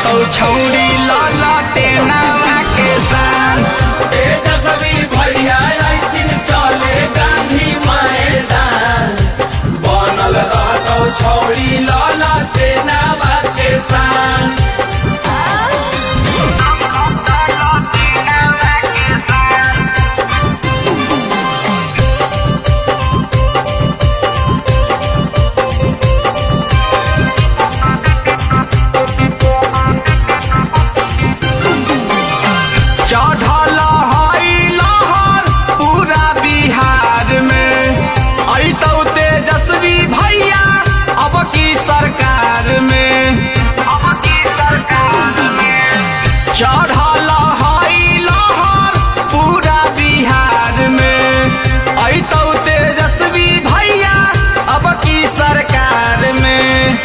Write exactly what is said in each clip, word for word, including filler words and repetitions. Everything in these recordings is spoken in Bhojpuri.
रहतौ छौरी ललटे नावा के शान। तेजस्वी भैया अइथिन चले गांधी मैदान, बनल रहतौ छौरी ललटे नावा के शान। चढ़ल हई लहर पूरा बिहार में, अइतौ तेजस्वी भैया अब की सरकार में। अब की सरकार में चढ़ल हई लहर पूरा बिहार में, अइतौ तेजस्वी भैया अब की सरकार में।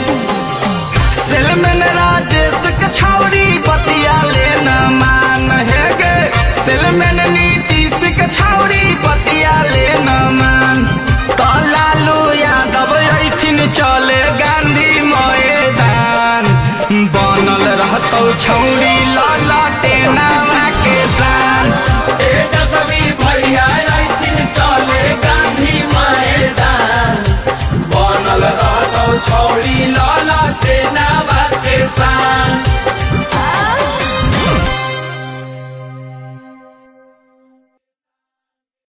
सेलमैन राजेश के छौरी बतिया लेना मान है गे, सेलमैन नीतीश के छौरी बतिया लेना मान। तो लालू यादव अइथिन चले गांधी मैदान, बनल रहतौ छौरी